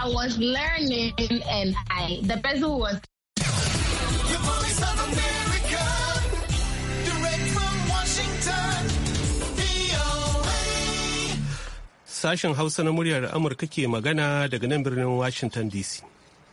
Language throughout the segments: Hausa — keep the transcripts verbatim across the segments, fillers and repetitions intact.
I was learning and I, the person who was. The Voice of America, direct from Washington, V O A. Sashen Hausa na muryar Amurka ke magana daga nan birnin Washington D C.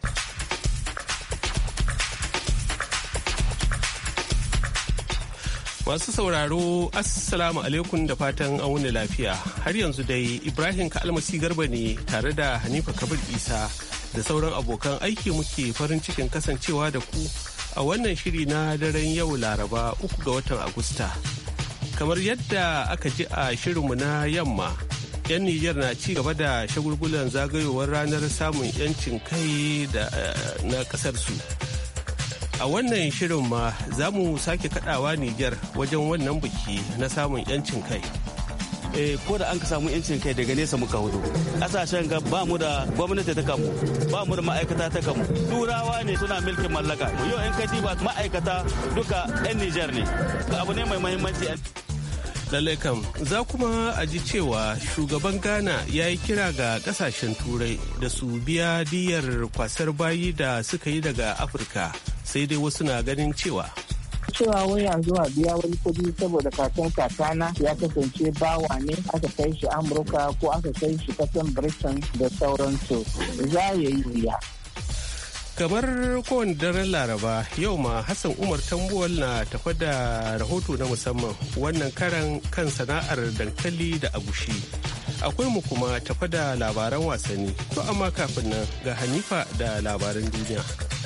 Masu sauraro, Assalamu alaikum da fatan an wuni lafiya. Har yanzu dai Ibrahim Kalmasi Garba ne tare da Hanifa Kabir Isa da sauran abokan aiki muke farin cikin kasancewa da ku a wannan shiri na daren yau Laraba uku ga watan Agusta. Kamar yadda aka ji a shirinmu na yamma, 'yan Nijar na ci gaba da shagulgulan zagayowar ranar samun 'yancin kai da na ƙasarsu. A wannan shirin ma za mu sake kadawa Nijar wajen wannan biki na samun 'yancin kai. Eh, ko da an ka samu 'yancin kai daga nesa muka hudu. Kasashen ga ba mu da gwamnati ta kamu, ba mu da ma'aikata ta kamu. Turawa ne suna milkin mallaka. Yau 'yan katiba ma'aikata duka 'yan Nijar ne. Abu ne mai muhimmanci. Lallai kam, za kuma a ji cewa shugaban Ghana ya yi kira ga kasashen turai da su biya diyar kwasar bayi da suka yi daga Afirka, sai dai wasu na ganin cewa. cewa wai yanzu a biya wani kudi saboda kakan kakana ya kasance bawa ne aka kai shi Amurka ko aka kai shi kasan Britain da sauransu, za ya yi wuya. Kamar kowane daren Laraba, yau ma Hassan Umar Tambuwal na tafa da rahoto na musamman, wannan karan kan sana'ar dankali da agushi. Akwai mu kuma tafa da labaran wasanni, to amma kafin nan ga Hanifa da labaran duniya.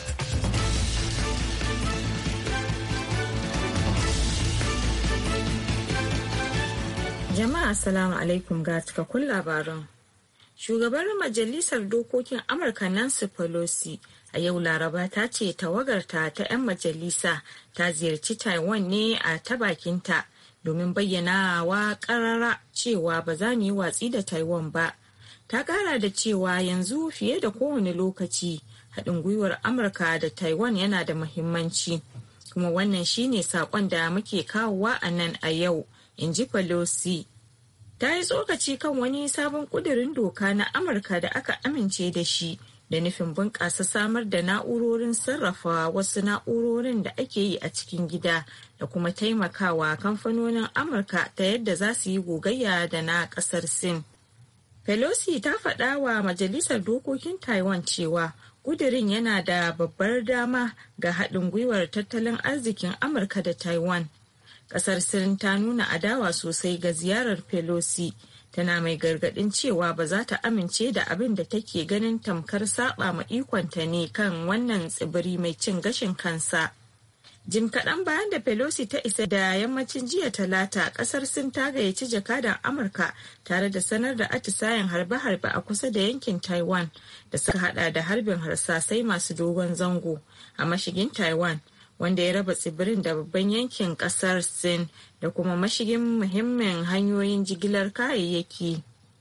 Jama'a assalamu alaikum ga cikakkun labaran. Shugabar Majalisar Dokokin Amurka Nancy Pelosi a yau Laraba ta ce tawagarta ta 'yan majalisa ta ziyarci Taiwan ne a ta bakinta domin bayyana wa karara cewa ba za mu yi watsi da Taiwan ba. Ta kara da cewa yanzu fiye da kowane lokaci haɗin gwiwar Amurka da Taiwan yana da muhimmanci. Kuma wannan shine saƙon da muke kawowa a nan a yau, in ji Pelosi. Ta yi tsokaci kan wani sabon ƙudurin doka na Amurka da aka amince da shi da nufin bunƙasa samar da na'urorin sarrafa wasu na'urorin da ake yi a cikin gida da kuma taimakawa kamfanonin Amurka ta yadda za su yi gogayya da na ƙasar Sin. Pelosi ta faɗa wa Majalisar Dokokin Taiwan cewa ƙudurin yana da babbar dama ga haɗin gwiwar tattalin arzikin Amurka da Taiwan. Ƙasar Sin ta nuna adawa sosai ga ziyarar Pelosi, tana mai gargaɗin cewa ba za ta amince da abin da take ganin tamkar saba ma ikonta ne kan wannan tsibiri mai cin gashin kansa. Jim kaɗan bayan da Pelosi ta isa da yammacin jiya Talata, ƙasar Sin ta gayyaci jakadan Amurka tare da sanar da atisayen harbe-harbe a kusa da yankin Taiwan da suka hada da harbin harsasai masu dogon zango a mashigin Taiwan, wanda ya raba tsibirin da babban yankin kasar Sin da kuma mashigin muhimmin hanyoyin jigilar kayayyaki.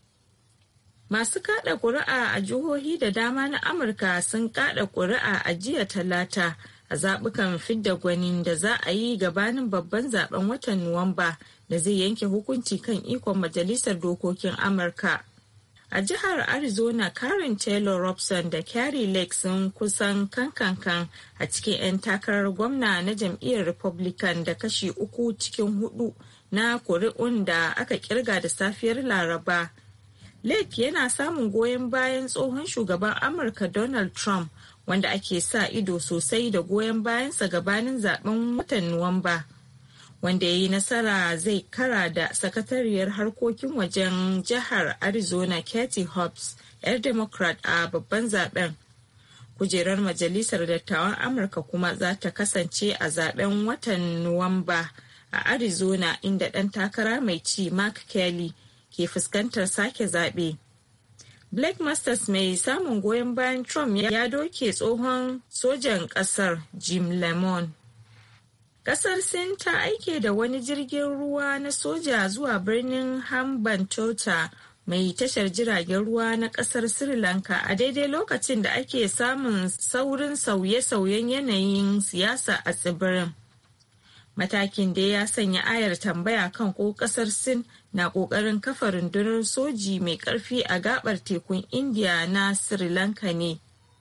Masu kada ƙuri'a a jihohi da dama na Amurka sun kada ƙuri'a a jiya Talata a zaɓukan fidda gwanin da za a yi gabanin babban zaben watan Nuwamba da zai yanke hukunci kan ikon Majalisar Dokokin Amurka. A jihar Arizona, Karen Taylor Robson da Carrie Lake sun kusan kankankan a cikin 'yan takarar gwamna na jam'iyyar Republican da kashi uku cikin hudu na kuri'un da aka kirga da safiyar Laraba. Lake yana samun goyon bayan tsohon shugaban Amurka Donald Trump, wanda ake sa ido sosai da goyon bayansa gabanin zaben watan Nuwamba. Wanda ya yi nasara zai kara da sakatariyar harkokin wajen jihar Arizona Katie Hobbs, 'yar Democrat a babban zaben. Kujerar Majalisar Dattawan Amurka kuma za ta kasance a zaben watan Nuwamba a Arizona, inda ɗan takara mai ci Mark Kelly ke fuskantar sake zaɓe. Blake Masters mai samun goyon bayan Trump ya doke tsohon sojan ƙasar Jim Lemon. Kasar Sin ta aike da wani jirgin ruwa na soja zuwa birnin Hambantota mai tashar jiragen ruwa na kasar Sri Lanka a daidai lokacin da ake samun saurin sauye-sauyen yanayin siyasa a tsibirin. Matakin da ya sanya ayar tambaya kan ko kasar Sin na ƙoƙarin kafa rundunar soji mai ƙarfi a gabar tekun Indiya na Sri Lanka ne.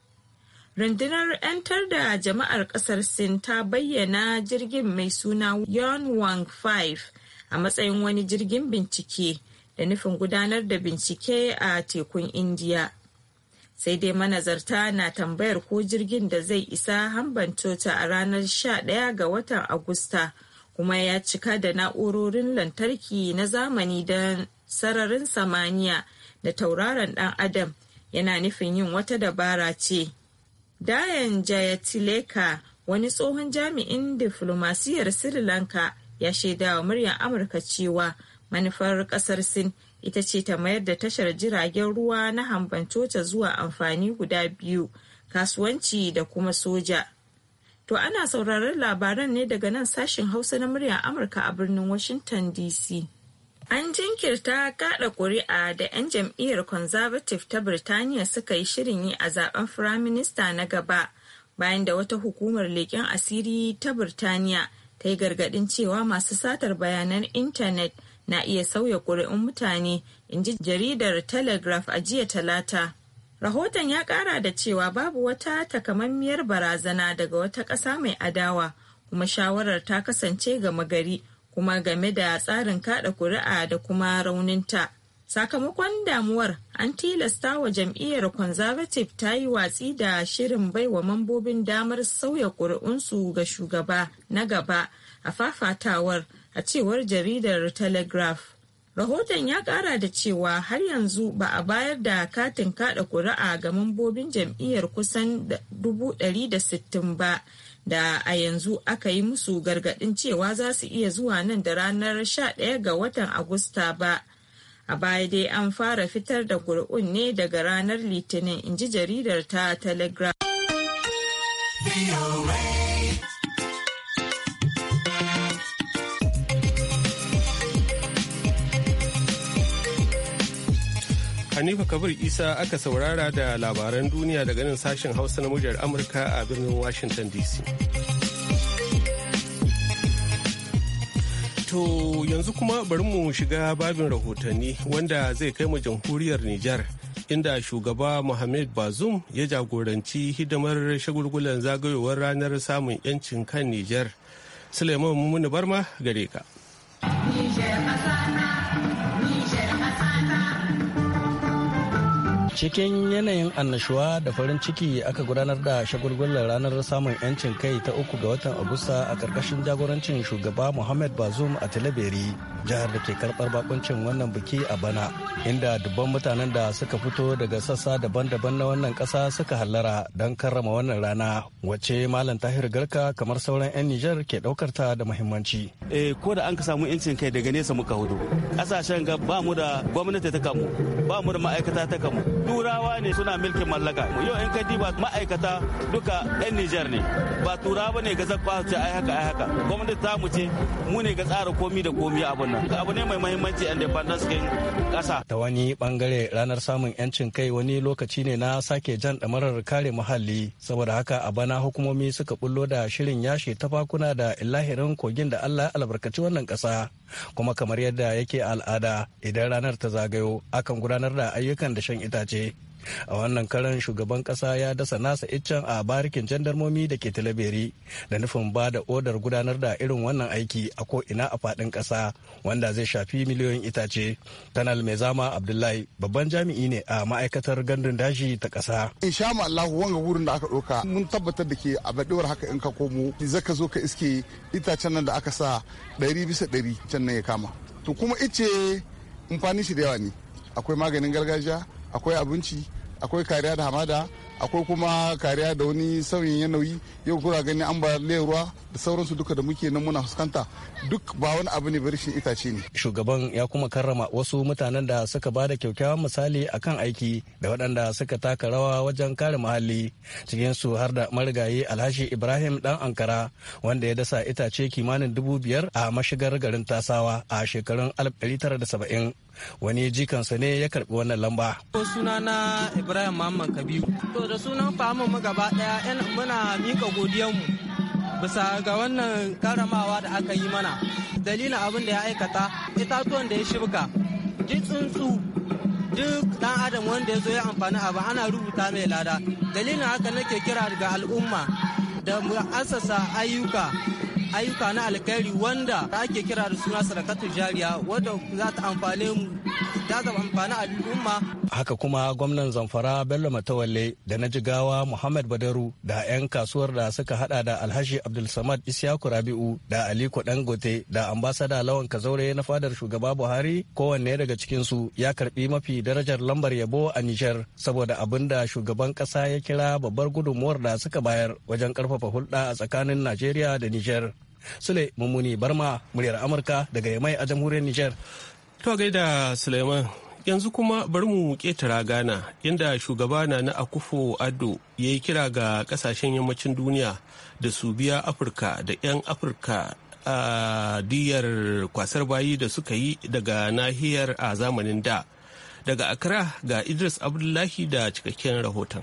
Rundunar 'yantar da jama'ar ƙasar Sin ta bayyana jirgin mai suna Yonwang five a matsayin wani jirgin bincike da nufin gudanar da bincike a tekun Indiya. Sai dai manazarta na tambayar ko jirgin da zai isa Hambantota a ranar sha ɗaya ga watan Agusta kuma ya cika da na'urorin lantarki na zamani don sararin samaniya da tauraron ɗan adam yana nufin yin wata dabara ce. Dayan Jayatileka, wani tsohon jami'in diflomasiyyar Sri Lanka, ya shaida wa muryar Amurka cewa manufar kasar Sin ita ce ta mayar da tashar jiragen ruwa na Hambantota zuwa amfani guda biyu, kasuwanci da kuma soja. To ana sauraron labaran ne daga nan sashen Hausa na muryar Amurka a birnin Washington D C. An jinkirta kaɗa ƙuri'a da 'yan jam'iyyar Conservative ta Birtaniya suka yi shirin yi a zaben Firaminista na gaba bayan da wata hukumar leƙen asiri ta Birtaniya ta yi gargaɗin cewa masu satar bayanan intanet na iya sauya ƙuri'un mutane, in ji jaridar Telegraph a jiya Talata. Rahoton ya ƙara da cewa babu wata takamammiyar barazana daga wata ƙasa mai adawa, kuma shawarar ta kasance gama gari kuma game da tsarin kada kuri'a da kuma rauninta. Sakamakon damuwar, an tilasta wa jam'iyyar Conservative ta yi watsi da shirin baiwa mambobin damar sauya kuri'unsu ga shugaba na gaba a fafatawar, a cewar jaridar Telegraph. Rahoton ya kara da cewa har yanzu ba a bayar da katin kada kuri'a ga mambobin jam'iyyar kusan dubu ɗari da sittin ba, da a yanzu aka yi musu gargaɗin cewa za su iya zuwa nan da ranar sha ɗaya ga watan Agusta ba. A baya dai an fara fitar da ƙuri'un ne daga ranar Litinin, in ji jaridar ta Telegraph. Hanifa Kabir Isa aka saurara da labaran duniya daga nan sashen Hausa na muryar Amurka a birnin Washington D C. To yanzu kuma bari mu shiga babin rahotanni wanda zai kai mu jamhuriyar Nijar, inda shugaba Mohamed Bazoum ya jagoranci hidimar shagulgulan zagayowar ranar samun 'yancin kan Nijar. Suleiman Mumuni Barma gare ka. Cikin yanayin annashuwa da farin ciki aka gudanar da shagulgular ranar samun 'yancin kai ta uku ga watan Agusta a ƙarƙashin jagorancin shugaba Mohamed Bazoum a Talaberi, jihar da ke karɓar bakuncin wannan biki a bana, inda dubban mutanen da suka fito daga sassa daban-daban na wannan ƙasa suka hallara don karrama wannan rana, wacce Malam Tahir Garka kamar sauran 'yan Nijar ke ɗaukar ta da muhimmanci. Eh, ko da an ka samu 'yancin kai daga nesa muka hudu. Ƙasashen ga ba mu da gwamnati ta kamu, ba mu da ma'aikata ta kamu. Turawa ne suna milkin mallaka. Yau in ka diba ma'aikata duka 'yan Nijar ne. Ba turawa ne ga zakwa ce ai haka ai haka. Gwamnati ta mu ce mu ne ga tsara komi da komi abun nan. Abu ne mai muhimmanci independence kin kasa. Ta wani bangare ranar samun 'yancin kai wani lokaci ne na sake jan damarar kare muhalli. Saboda haka a bana hukumomi suka bullo da shirin yashe tafakuna da illahirin kogin da Allah ya albarkaci wannan kasa. Kuma kamar yadda yake al'ada idan ranar ta zagayo akan gudanar da ayyukan da shan itace. A wannan karan shugaban kasa ya dasa nasa iccen a barikin jandarmomi da ke Talaberi da nufin ba da odar gudanar da irin wannan aiki a ko'ina a faɗin ƙasa wanda zai shafi miliyoyin itace. Kanal Mai Zama Abdullahi babban jami'i ne a ma'aikatar gandun daji ta ƙasa. In sha Allah wanga wurin da aka ɗauka mun tabbatar da ke a baɗewar haka in ka komo zaka zo ka iske itacen nan da aka sa ɗari bisa ɗari can nan ya kama. To kuma ice amfani shi da yawa ne. Akwai maganin gargajiya, akwai abinci, akwai kariya da hamada, akwai kuma kariya da wani sauyin yanayi. Yau kura gani ambaliyar ruwa da sauransu duka da muke nan muna fuskanta duk ba wani abu ne bari shi itace ne. Shugaban ya kuma karrama wasu mutanen da suka ba da kyakkyawan misali akan aiki da waɗanda suka taka rawa wajen kare muhalli, cikin su har da marigayi Alhaji Ibrahim Dan Ankara wanda ya dasa itace kimanin dubu biyar a mashigar garin Tasawa a shekarun alif ɗari tara da saba'in. Wani jikansa ne ya karbi wannan lamba. Sunana Ibrahim Muhammad Kabiru. To da sunan famu mu gaba daya muna mika godiyanmu bisa ga wannan karamawa da aka yi mana dalilin abin da ya aikata itatuwan da ya shibka duk tsuntsu duk dan adam wanda ya zo ya amfani abu ana rubuta mai lada. Dalilin haka nake kira ga al'umma da mu asasa ayyuka ayyuka na alkhairi wanda ake kira da suna sadakatul jariya wanda za ta amfane mu za ta amfani al'umma. Haka kuma gwamnan Zamfara Bello Matawalle da na Jigawa Muhammad Badaru da 'yan kasuwar da suka hada da Alhaji Abdulsamad Isyaku Rabi'u da Aliko Dangote da ambasada Lawan Kazaure na fadar shugaba Buhari kowanne daga cikinsu ya karbi mafi darajar lambar yabo a Nijar saboda abin da shugaban kasa ya kira babbar gudunmuwar da suka bayar wajen karfafa hulɗa a tsakanin Najeriya da Nijar. Sule Mummuni Barma, muryar Amurka daga Yamai a jamhuriyar Nijar. To gaida Suleiman, yanzu kuma bari mu ketara Ghana inda shugaba na na Akufo-Addo ya yi kira ga kasashen yammacin duniya da su biya Afirka da 'yan Afirka a diyar kwasar bayi da suka yi daga nahiyar a zamanin da. Daga Accra ga Idris Abdullahi da cikakken rahoton.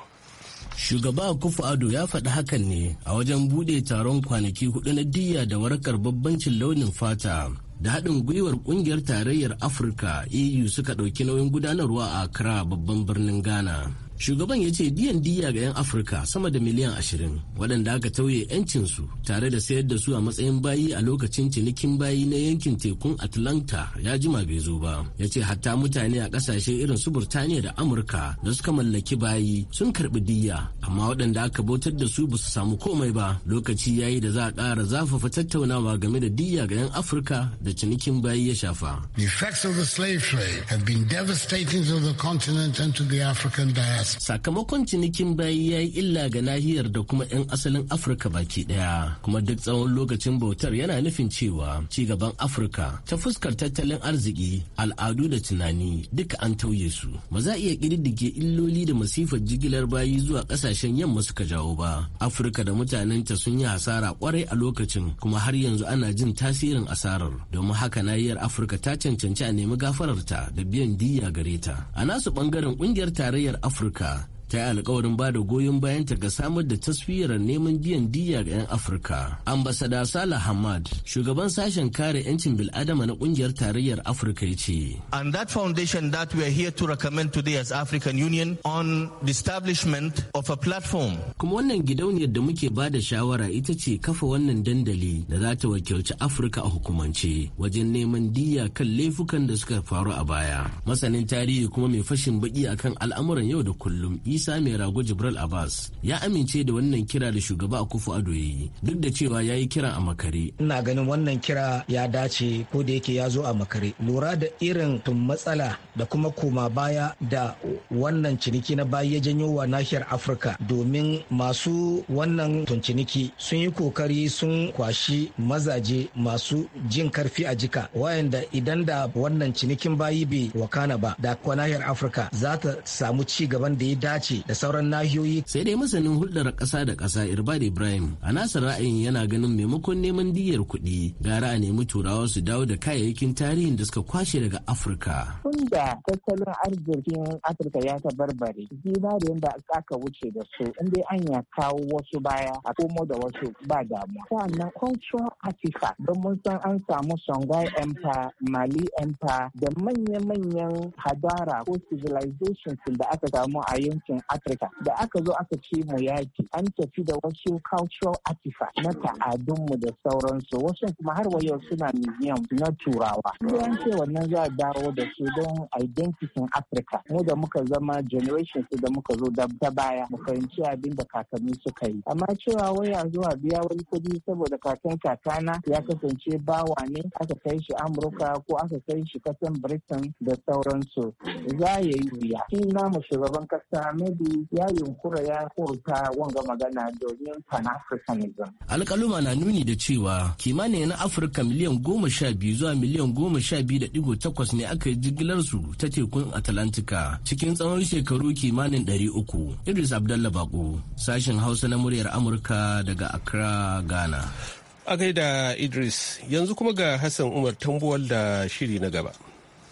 Shugaba Akufo-Addo ya faɗi hakan ne a wajen buɗe taron kwanaki hudu na diyya da warakar babbancin launin fata da haɗin gwiwar ƙungiyar tarayyar Afirka E U suka ɗauki nauyin gudanarwa a Accra babban birnin Ghana. Shugaban ya ce diyan diya ga 'yan Afirka sama da miliyan ashirin waɗanda aka tauye 'yancinsu tare da sayar da su a matsayin bayi a lokacin cinikin bayi na yankin tekun Atlanta ya jima bai zo ba. Ya ce hatta mutane a ƙasashe irin su Burtaniya da Amurka da suka mallaki bayi sun karɓi diya amma waɗanda aka bautar da su ba su samu komai ba. Lokaci yayi da za a ƙara zafafa tattaunawa game da diya ga 'yan Afirka da cinikin bayi ya shafa. The effects of the slave trade have been devastating to the continent and to the African diaspora. Sakamakon cinikin bayi ya yi illa ga nahiyar da kuma 'yan asalin Afirka baki daya, kuma duk tsawon lokacin bautar yana nufin cewa ci gaban Afirka ta fuskar tattalin arziki, al'adu da tunani duka an tauye su. Ba za a iya ƙididdige illoli da masifar jigilar bayi zuwa ƙasashen yamma suka jawo ba. Afirka da mutanenta sun yi hasara kwarai a lokacin kuma har yanzu ana jin tasirin asarar. Domin haka nahiyar Afirka ta cancanci a nemi gafararta da biyan diyya gare ta. A nasu bangaren ƙungiyar tarayyar Afirka ta yi alkawarin ba da goyon bayanta ga samar da taswirar neman biyan diyya ga 'yan Afirka. Ambasada Salah Hamad, shugaban sashen kare 'yancin bil'adama na kungiyar tarayyar Afirka ya ce. And that foundation that we are here to recommend today as African Union on the establishment of a platform. Kuma wannan gidauniyar da muke ba da shawara ita ce kafa wannan dandali da za ta wakilci Afirka a hukumance wajen neman diyya kan laifukan da suka faru a baya. Masanin tarihi kuma mai fashin baki akan al'amuran yau da kullum Isa mai rago Jibril Abbas ya amince da wannan kira da shugaba Akufo-Addo ya yi duk da cewa ya yi kira a makare. Ina ganin wannan kira ya dace ko da yake ya zo a makare. Lura da irin tun matsala da kuma koma baya da wannan ciniki na bayi ya janyo wa nahiyar Afirka, domin masu wannan tun ciniki sun yi kokari sun kwashi mazaje masu jin karfi a jika wayanda idan da wannan cinikin bayi bai wakana ba da kuwa nahiyar Afirka za ta samu ci gaban da ya dace da sauran nahiyoyi. Sai dai masanin hulɗar ƙasa da ƙasa Irbad Ibrahim a nasa ra'ayin yana ganin maimakon neman diyyar kuɗi gara a nemi turawa su dawo da kayayyakin tarihin da suka kwashe daga Afirka. Tun da tattalin arzikin Afirka ya tabarbare, zinariyan da aka wuce da su inda an ya kawo wasu baya a komo da wasu ba damuwa. Sannan cultural artifact don mun san an samu Songhai Empire, Mali Empire da manya-manyan hadara ko civilizations da aka samu a yankin Afirka da aka zo aka ce mu yaki an tafi da wasu cultural artifact na ta'adunmu da sauransu, wasu kuma har yau suna museum na turawa. Yan ce wannan za a dawo da su don identity Afirka. Mu da muka zama generation su da muka zo da ta baya mu fahimci abin da kakanni suka yi. Amma cewa waya zuwa biya wani kudi saboda kakan kakana ya kasance bawa ne aka kai shi Amurka ko aka kai shi kasan Britain da sauransu. Za ya yi wuya. Shi namu shugaban kasa maybe ya yunkura ya furta wanga magana domin pan-Africanism. Alƙaluma na nuni da cewa kimanin na Afirka miliyan goma sha biyu zuwa miliyan goma sha biyu da digo takwas ne aka yi jigilar su ta tekun Atlantika cikin tsawon shekaru kimanin ɗari uku. Idris Abdallah Bako, sashen Hausa na muryar Amurka daga Accra, Ghana. A gaida Idris, yanzu kuma ga Hassan Umar Tambuwal da shiri na gaba.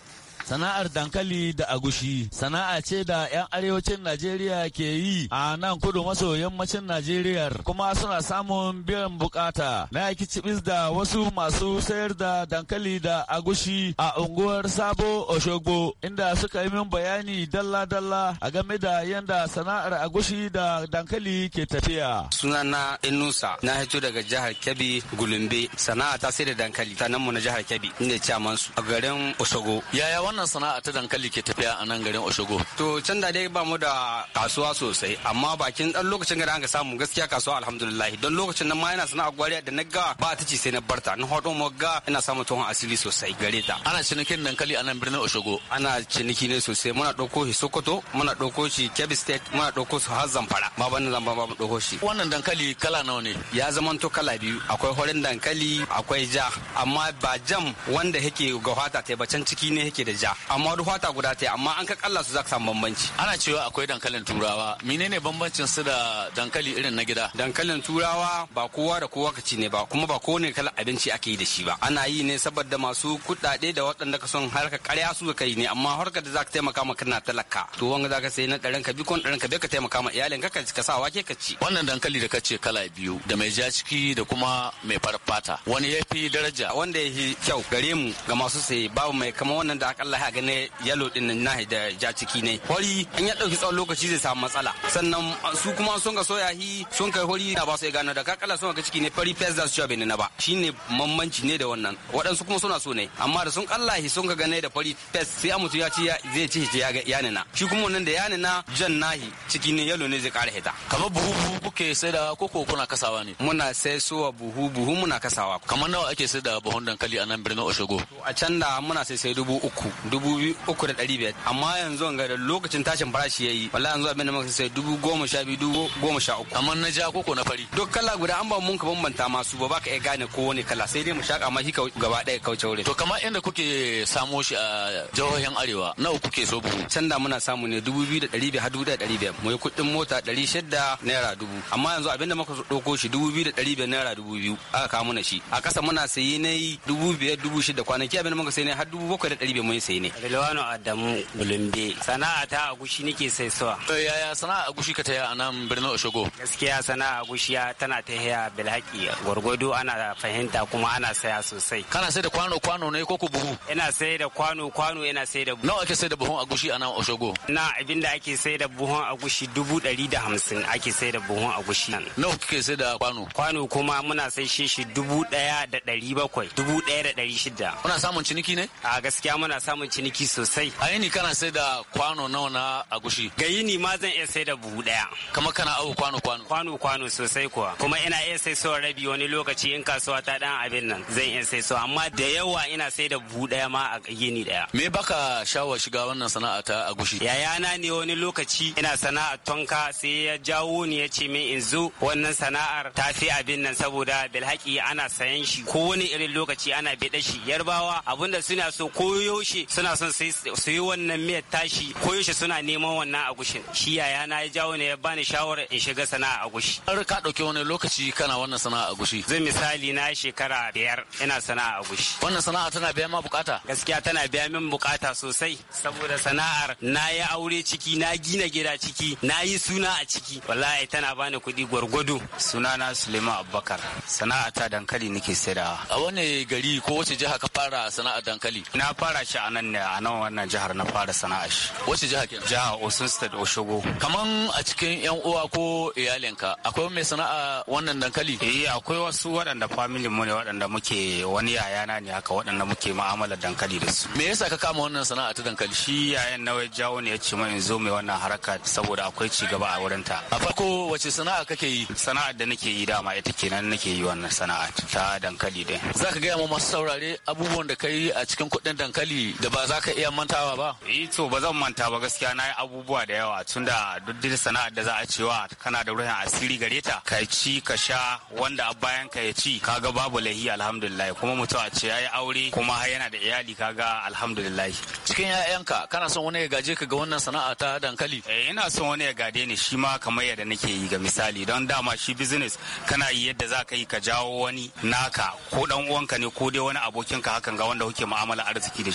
sana'ar dankali da agushi sana'a ce da 'yan arewacin Najeriya ke yi a nan kudu maso yammacin Najeriya kuma suna samun biyan bukata. Na yaki cibis da wasu masu sayar da dankali da agushi a unguwar Sabo Oshogbo inda suka yi min bayani dalla-dalla a game da yanda sana'ar agushi da dankali ke tafiya. Sunana Inusa na hito daga jihar Kebbi Gulumbe, sana'a ta sai da dankali ta nan mu na jihar Kebbi inda chairman su a garin Oshogo. Yaya wannan sana'a ta dankali ke tafiya a nan garin Oshogo? To can da dai ba mu da kasuwa sosai amma bakin dan lokacin da an ga samu gaskiya kasuwa alhamdulillah don lokacin nan ma yana sana'a gwariya da na ga ba ta ci sai na barta na hodo mu ga ina samu tuhon asiri sosai gare ta. Ana cinikin dankali a nan birnin Oshogo? Ana ciniki ne sosai, muna dauko shi Sokoto, muna dauko shi Kebbi State, muna dauko su har Zamfara. Ma ban zan ba mu dauko shi. Wannan dankali kala nawa ne? Ya zamanto kala biyu, akwai horin dankali, akwai ja, amma ba jam wanda yake ga fata ta bacan ciki ne yake da ja. Amma duk fata guda ta amma an ka kalla su zaka samu bambanci. Ana cewa akwai dankalin turawa. Menene bambancin su da dankali irin na gida? Dankalin turawa ba kowa da kowa ka ci ne ba, kuma ba kowane kalan abinci ake yi da shi ba. Ana yi ne saboda masu kuɗaɗe da waɗanda ka son harka ƙarya su ka yi ne, amma harkar da zaka taimaka ma kana talaka. To wanga zaka sai na ɗarin ka bi kon ɗarin ka bi ka taimaka ma iyalin ka ka sa wake ka ci. Wannan dankali da kace kala biyu da mai ja ciki da kuma mai farfata. Wani ya fi daraja? Wanda ya fi kyau gare mu ga masu saye babu mai kama wannan da akalla ya gane yalo din nan nahi da ja ciki ne. Hori in ya ɗauki tsawon lokaci zai samu matsala. Sannan su kuma sun ga soya hi sun kai hori da ba su ya gano da kakala sun ga ciki ne fari fes da su cewa bai na ba. Shine mammanci ne da wannan. Waɗansu kuma suna so ne amma da sun kallahi sun ga gane da fari fes sai mutu ya ci zai ci ya ga yanina. Shi kuma wannan da yanina jan nahi ciki ne yalo ne zai kara hita. Kamar buhu buhu kuke sai da koko kuna kasawa ne? Muna sai suwa buhu buhu muna kasawa. Kamar nawa ake sai da buhun dankali a nan birnin Oshogo? A can da muna sai sai dubu uku dubu uku da ɗari biyar amma yanzu ga da lokacin tashin farashi yayi wallahi yanzu abin da muka sai dubu goma sha biyu dubu goma sha uku. Amma na ja koko na fari? Duk kala guda an ba mun ka bambanta masu ba baka iya gane ko wani kala sai dai mu shaka ma shi gaba ɗaya kauce wurin. To kamar inda kuke samo shi a jihohin arewa nawa kuke so buhu? Can da muna samu ne dubu biyu da ɗari biyar har dubu da ɗari biyar mu yi kuɗin mota ɗari shida naira dubu amma yanzu abin da muka ɗauko shi dubu biyu da ɗari biyar naira dubu biyu aka kawo mana shi a ƙasa muna sayi ne dubu biyar dubu shida kwanaki abin da muka sayi ne har dubu bakwai da ɗari biyar mun sayi ne. Rilwano Adamu Bulumbe sana'a ta agushi nake sai suwa. To yaya sana'a agushi ka taya a nan birnin Oshogo? Gaskiya sana'a agushi tana ta haya bilhaki gwargwado ana fahimta kuma ana saya sosai. Kana sai da kwano kwano ne ko ku buhu? Ina sai da kwano kwano ina sai da buhu. Nawa ake sai da buhun agushi a nan Oshogo? Na abinda ake sai da buhun agushi dubu ɗari da hamsin ake sai da buhun agushi. Nawa kike sai da kwano? Kwano kuma muna sai shi shi dubu ɗaya da ɗari bakwai dubu ɗaya da ɗari shida. Muna samun ciniki ne? A gaskiya muna samun ciniki sosai. A yini kana sai da kwano nawa na agushi? Ga yini ma zan iya sai da buhu ɗaya. Kamar kana awo kwano kwano? Kwano kwano sosai kuwa. Kuma ina iya sai so rabi wani lokaci in kasuwa ta dan abin nan zan iya sai so amma da yawa ina sai da buhu ɗaya ma a yini ɗaya. Me baka shawar shiga wannan sana'a ta agushi? Yayana ne wani lokaci ina sana'a tonka sai ya jawo ni ya ce min in zo wannan sana'ar ta fi abin nan saboda bilhaki ana sayan shi ko wani irin lokaci ana bida shi. Yarbawa abinda suna so koyaushe suna son su yi wannan miyar tashi koyaushe suna neman wannan agushin. Shi yayana ya jawo ne ya bani shawarar in shiga sana'a agushi. Har ka dauki wani lokaci kana wannan sana'a agushi? Zai misali na shekara biyar ina sana'a agushi. Wannan sana'a tana biya ma bukata? Gaskiya tana biya min bukata sosai saboda sana'ar na yi aure ciki na gina gida ciki na yi suna a ciki wallahi tana bani kuɗi gwargwado. Sunana Suleiman Abubakar sana'a ta dankali nake saidawa. A wani gari ko wace jiha ka fara sana'ar dankali? Na fara shi a nan ne a nan wannan jihar na fara sana'a shi. Wace jiha kenan? Jihar Osun State Oshogo. Kaman a cikin yan uwa ko iyalinka akwai mai sana'a wannan dankali? Eh akwai wasu waɗanda family mu ne waɗanda muke wani yayana ne haka waɗanda muke mu'amalar dankali da su. Me yasa ka kama wannan sana'a ta dankali? Shi yayan nawa jawo ne ya ce min in zo mai wannan haraka saboda akwai ci gaba a wurin ta. A farko wace sana'a kake yi? Sana'ar da nake yi dama ita kenan nake yi wannan sana'a ta dankali dai. Za ka gaya ma masu saurare abubuwan da ka yi a cikin kuɗin dankali da ba za ka iya mantawa ba? Eh to ba zan manta ba gaskiya na yi abubuwa da yawa tunda duk da sana'ar da za a cewa kana da ruhin asiri gare ta ka ci ka sha wanda a bayan ka ya ci kaga babu lahi alhamdulillah kuma mutum a ce yayi aure kuma har yana da iyali kaga alhamdulillah. Cikin 'ya'yanka kana son wani ya gaje ka ga wannan sana'a ta dankali? Eh ina son wani ya gade ni shi ma kamar yadda nake yi ga misali don dama shi business kana yi yadda za ka yi ka jawo wani naka ko dan uwanka ne ko dai wani abokinka hakan ga wanda kuke mu'amala arziki da shi kana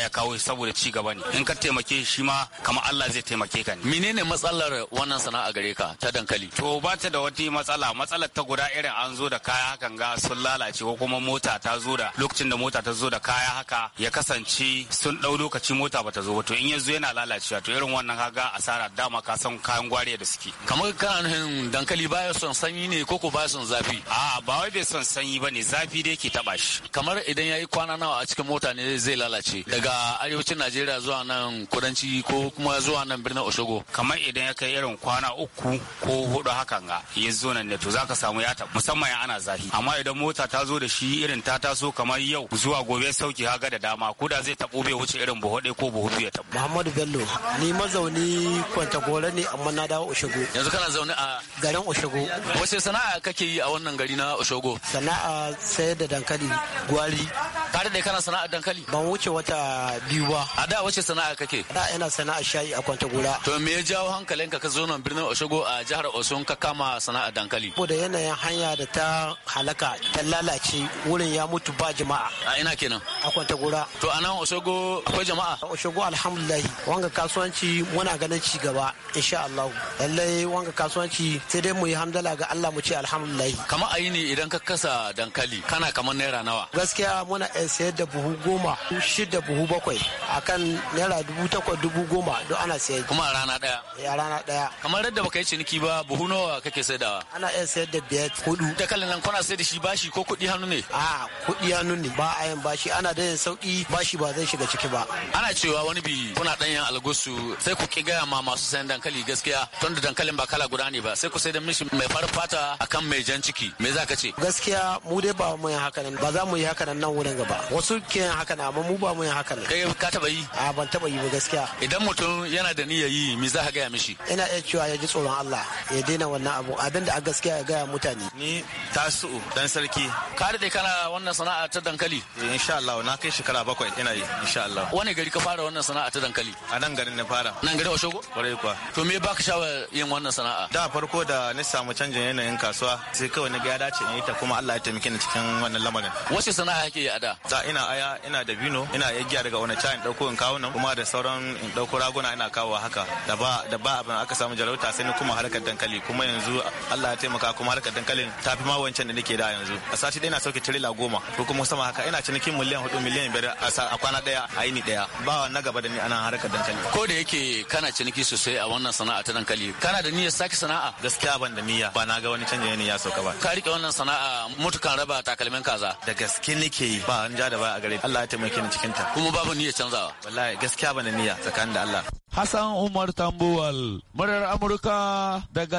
ya kawo saboda ci gaba ne. In ka taimake shi ma kamar Allah zai taimake ka ne. Menene matsalar wannan sana'a gare ka ta dankali? To ba ta da wata matsala, matsalar ta guda irin an zo da kaya hakan ga sun lalace ko kuma mota ta zo da lokacin da mota ta zo da kaya haka ya kasance sun dau lokaci mota bata zo ba to in yanzu yana lalacewa to irin wannan kaga asara dama ka san kayan gwariya da suke. Kamar kana nufin dankali baya son sanyi ne ko ko baya son zafi? A ba wai bai son sanyi bane, zafi dai ke taba shi. Kamar idan yayi kwana nawa a cikin mota ne zai lalace daga arewacin Najeriya zuwa nan kudanci ko kuma zuwa nan birnin Oshogo? Kamar idan ya kai irin kwana uku ko hudu hakan ga ya zo nan ne to zaka samu ya tabu musamman ya ana zafi. Amma idan mota ta zo da shi irin ta taso kamar yau zuwa gobe sauki haga da dama kuda zai tabo bai wuce irin buhu ɗaya ko buhu biyu ya tabo. Muhammadu Bello ni mazauni Kwantagora ne amma na dawo Oshogo. Yanzu kana zaune a garin Oshogo. Wace sana'a kake yi a wannan gari na Oshogo? Sana'a sayar da dankali gwari. Ka da kana sana'ar dankali? Ban wuce wata biyu ba. A da wace sana'a kake? Da ina sana'ar shayi a Kwantagora. To me ya jawo hankalinka ka zo nan birnin Oshogo a jihar Osun ka kama sana'ar dankali? Saboda yanayin hanya da ta halaka ta lalace wurin ya mutu ba jama'a. A ina kenan? A Kwantagora. To a nan Oshogo akwai jama'a? A Oshogo alhamdulillah wanga kasuwanci muna ganin ci gaba insha Allah. Lallai wanga kasuwanci sai dai mu yi hamdala ga Allah mu ce alhamdulillah. Kamar ayi ne idan ka kasa dankali kana kamar naira nawa? Gaskiya muna iya sayar da buhu goma shida buhu bakwai akan naira dubu takwas dubu goma don ana sayar. Kuma a rana daya? A rana daya. Kamar yadda baka yi ciniki ba buhu nawa kake saidawa? Ana iya sayar da biyar hudu. Dakalin nan kuna sayar da shi bashi ko kuɗi hannu ne? A kuɗi hannu ne ba a yin bashi ana da yin sauki bashi ba zai shiga ciki ba. Ana cewa wani bi kuna ɗanyen algusu sai ku ki gaya ma masu sayan dankali gaskiya tun da dankalin ba kala guda ne ba sai ku sai da mishi mai farar fata akan mai jan ciki me za ka ce? Gaskiya mu dai ba mu yin haka nan ba za mu yi haka nan nan wurin gaba wasu ke yin haka nan amma mu ba mu yin haka nan. Kai ka taba yi? A ban taba yi ba gaskiya. Idan mutum yana da niyyar yi me za ka gaya mishi? Ina iya cewa ya ji tsoron Allah ya daina wannan abu abin da a gaskiya ya gaya mutane. Ni Tasu'u dan sarki. Ka daɗe kana wannan sana'a ta dankali? Insha Allah na kai shekara bakwai ina yi insha Allah. Wani gari ka fara wannan sana'a ta dankali? A nan garin na fara. Nan garin Oshogo? Kwarai kuwa. To me baka shawar yin wannan sana'a? Da farko da ni samu canjin yanayin kasuwa sai kawai na ga ya dace in yi ta kuma Allah ya taimake ni cikin wannan lamarin. Wace sana'a kake yi a da? Da ina aya ina da bino ina yagiya daga wani in dauko in kawo nan kuma da sauran in dauko raguna ina kawo haka da ba da ba abin aka samu jarauta sai ni kuma harkar dankali kuma yanzu Allah ya taimaka kuma harkar dankalin ta fi ma wancan da nake da yanzu. A sati dai ina sauke tirela goma ko kuma sama haka ina cinikin miliyan hudu miliyan biyar a kwana daya a yini daya ba na gaba da ni ana harkar dankali. Ko da yake kana ciniki sosai a wannan sana'a ta dankali kana da niyyar sake sana'a? Gaskiya ban da niyya ba na ga wani canjin yanayi ya sauka ba. Ka rike wannan sana'a mutukan raba takalmin kaza? Da gaske nake yi ba an ja da ba a gare Allah ya taimake ni cikin ta. Kuma babu niyyar canzawa? Wallahi gaskiya ban da niyya tsakanin da Allah. Hassan Umar Tambuwal, murar Amurka daga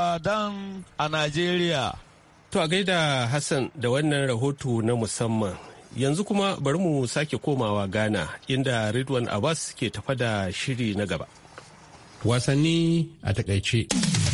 Ibadan a Najeriya. To a gaida Hassan da wannan rahoto na musamman. Yanzu kuma bari mu sake komawa Ghana inda Ridwan Abbas ke tafa da shiri na gaba. Wasanni a takaice.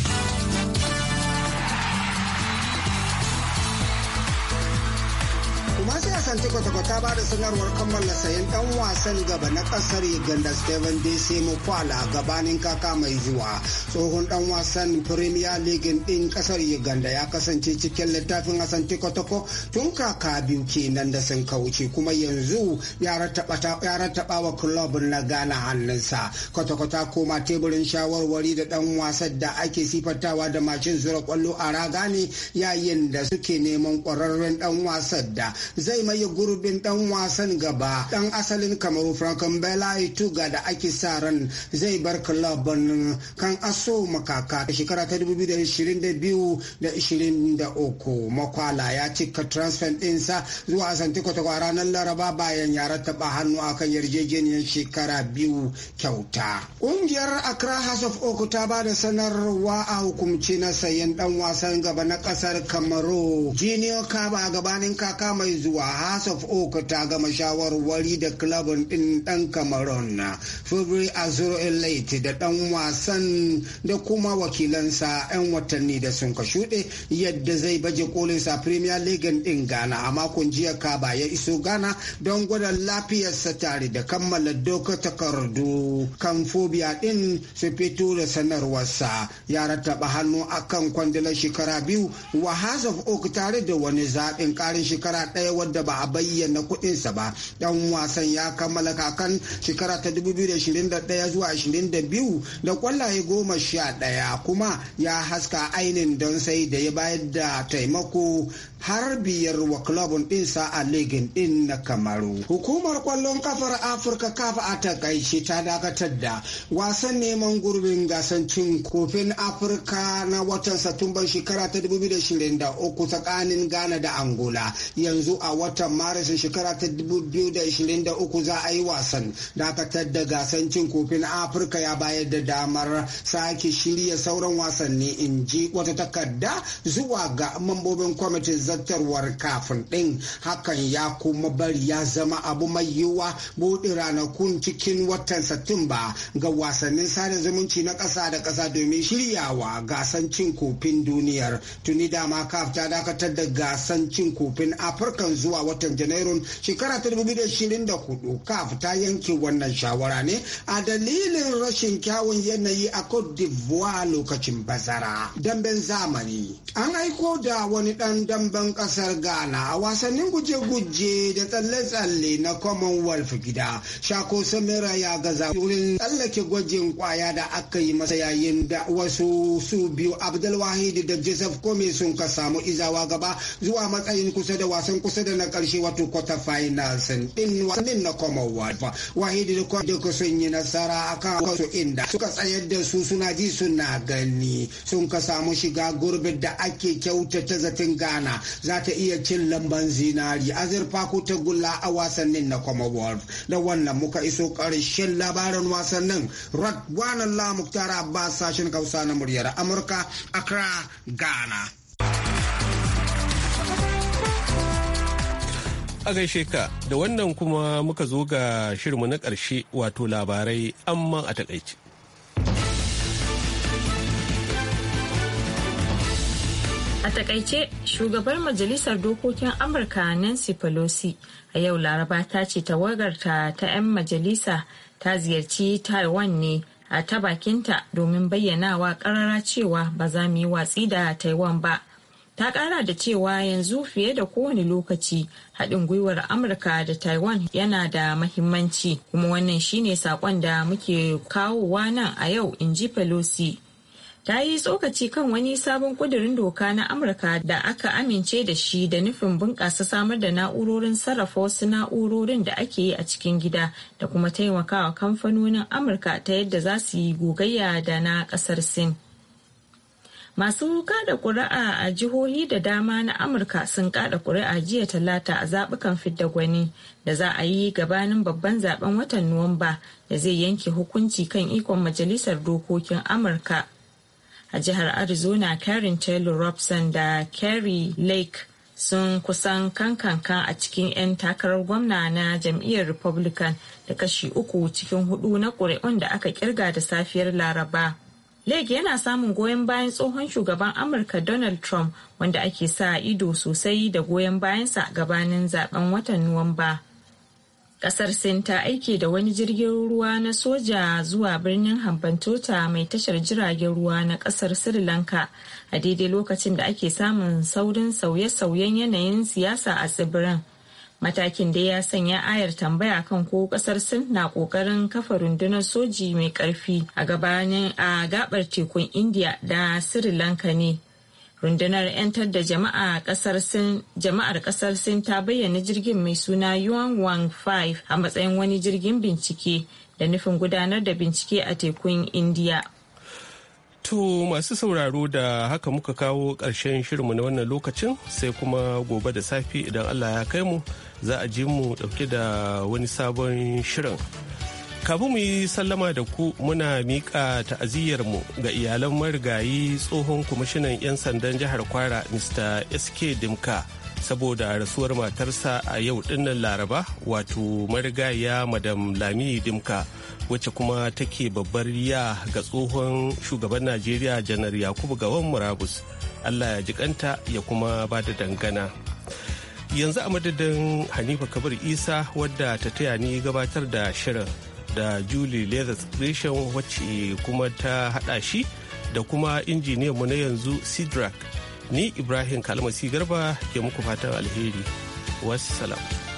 Asante Kotoko ta ba da sanarwar kammala sayan dan wasan gaba na kasar Uganda Steven Dese Mukwala gabanin kaka mai zuwa. Tsohon dan wasan Premier League din kasar Uganda ya kasance cikin littafin Asante Kotoko tun kaka biyu kenan da sun kauce kuma yanzu ya rattaba wa club na Ghana hannunsa. Kotoko ta koma teburin shawarwari da dan wasan da ake sifantawa da mashin zura kwallo a raga ne yayin da suke neman kwararren dan wasan da zai mai gurbin dan wasan gaba dan asalin Kamaru Frankan Bella Ituga da ake sa ran zai bar clubin kan aso makaka da shekara ta dubu biyu da ishirin da biyu da ishirin da uku. Makwala ya cika transfer ɗinsa zuwa Asante Kotoko a ranar Laraba bayan ya rattaba hannu akan yarjejeniyar shekara biyu kyauta. Ƙungiyar Accra House of Oak ta ba da sanarwa a hukumce na sayan dan wasan gaba na ƙasar Kamaru Junior Kaba gabanin kaka mai zuwa. House of Oak ta gama shawarwari da klabin din dan Cameroon na Fabri Azuro Elite da dan wasan da kuma wakilansa 'yan watanni da sun ka shuɗe yadda zai baje kolinsa Premier League din Ghana a makon jiya Kaba ya iso Ghana don gwada lafiyarsa tare da kammala doka takardu kan phobia din su fito da sanarwarsa ya rattaba hannu akan kwandilar shekara biyu wa House of Oak tare da wani zaɓin ƙarin shekara ɗaya wadda ba ba a bayyana kuɗinsa ba. Dan wasan ya kammala kakan shekara ta dubu biyu da ishirin da ɗaya zuwa ishirin da biyu da kwallaye goma sha ɗaya kuma ya haska ainin don sai da ya bayar da taimako har biyar wa klabun ɗinsa a ligin ɗin na Kamaru. Hukumar kwallon kafar Afirka kafa a takaice ta dakatar da wasan neman gurbin gasan cin kofin Afirka na watan Satumban shekara ta dubu biyu da ishirin da uku tsakanin Ghana da Angola. Yanzu a watan Maris shekara ta dubu biyu da ishirin da uku za a yi wasan. Dakatar da gasan cin kofin Afirka ya bayar da damar sake shirya sauran wasanni, in ji wata takarda zuwa ga mambobin kwamitin zartarwar kafin ɗin. Hakan ya kuma bari ya zama abu mai yiwuwa buɗe ranakun cikin watan Satumba ga wasannin sada zumunci na ƙasa da ƙasa domin shiryawa gasan cin kofin duniyar. Tuni dama kaf ta dakatar da gasan cin kofin Afirka zuwa watan Janairun shekara ta dubu biyu da ishirin da hudu. Kaf ta yanke wannan shawara ne a dalilin rashin kyawun yanayi a Cote d'Ivoire lokacin bazara. Damben zamani an aiko da wani ɗan damben ƙasar Ghana a wasannin guje-guje da tsalle-tsalle na Commonwealth gida. Shako Samira ya gaza wurin tsallake gwajin kwaya da aka yi masa yayin da wasu su biyu Abdulwahid da Joseph Kome sun ka samu izawa gaba zuwa matsayin kusa da wasan kusa da na ƙarshe wato quarter finals din wasannin na Commonwealth. Wahid da Kome sun yi nasara akan wasu inda suka tsayar da su suna ji suna gani, sun ka samu shiga gurbin da ake kyautata zatin Ghana za ta iya cin lamban zinari azurfa ko tagulla a wasannin na Commonwealth. Da wannan muka iso ƙarshen labarin wasannin. Radwanan La Muktar Abbas, sashen Hausa na muryar Amurka, Accra, Ghana. A gaishe ka, da wannan kuma muka zo ga shirinmu na ƙarshe, wato labarai amma a takaice. A takaice, shugabar Majalisar Dokokin Amurka Nancy Pelosi a yau Laraba ta ce tawagarta ta 'yan majalisa ta ziyarci Taiwan ne a ta bakinta domin bayyanawa karara cewa ba za mu yi watsi da Taiwan ba. Ta kara da cewa yanzu fiye da kowane lokaci haɗin gwiwar Amurka da Taiwan yana da mahimmanci, kuma wannan shine saƙon da muke kawowa nan a yau, in ji Pelosi. Ta yi tsokaci kan wani sabon kudirin doka na Amurka da aka amince da shi da nufin bunƙasa samar da na'urorin sarrafa wasu na'urorin da ake yi a cikin gida da kuma taimakawa kamfanonin Amurka ta yadda za su yi gogayya da na ƙasar Sin. Masu kada ƙuri'a a jihohi da dama na Amurka sun kada ƙuri'a jiya Talata a zaɓukan fidda gwani da za a yi gabanin babban zaben watan Nuwamba da zai yanke hukunci kan ikon Majalisar Dokokin Amurka. A jihar Arizona, Karen Taylor Robson da Kari Lake sun kusan kankankan a cikin 'yan takarar gwamna na jam'iyyar Republican da kashi uku cikin hudu na ƙuri'un da aka kirga da safiyar Laraba. Lake yana samun goyon bayan tsohon shugaban Amurka Donald Trump, wanda ake sa ido sosai da goyon bayansa gabanin zaben watan Nuwamba. Kasar Sin ta aike da wani jirgin ruwa na soja zuwa birnin Hambantota mai tashar jiragen ruwa na kasar Sri Lanka a daidai lokacin da ake samun saurin sauye-sauyen yanayin siyasa a tsibirin. Matakin da ya sanya ayar tambaya kan ko kasar Sin na kokarin kafa rundunar soji mai karfi a gabanin a gabar tekun India da Sri Lanka ne. Rundunar 'yantar da jama'a kasar Sin jama'ar kasar Sin ta bayyana jirgin mai suna Yuan Wang five a matsayin wani jirgin bincike da nufin gudanar da bincike a tekun India. To masu sauraro, da haka muka kawo ƙarshen shirinmu na wannan lokacin, sai kuma gobe da safe idan Allah ya kai mu za a ji mu ɗauke da wani sabon shirin. Kafin mu yi sallama da ku, muna miƙa ta'aziyyarmu ga iyalan marigayi tsohon kwamishinan 'yan sandan jihar Kwara Mister S K Dimka saboda rasuwar matarsa a yau dinnan Laraba, wato marigaya Madam Lami Dimka, wacce kuma take babbar ya ga tsohon shugaban Najeriya Janar Yakubu Gawan Murabus. Allah ya jikanta ya kuma ba da dangana. Yanzu a madadin Hanifa Kabir Isa wadda ta taya ni gabatar da shirin, da Julie Leathers Gresham wacce kuma ta hada shi, da kuma injiniyan mu na yanzu Sidrak. Ni Ibrahim Kalmasi Garba ke muku fatan alheri. wassalam.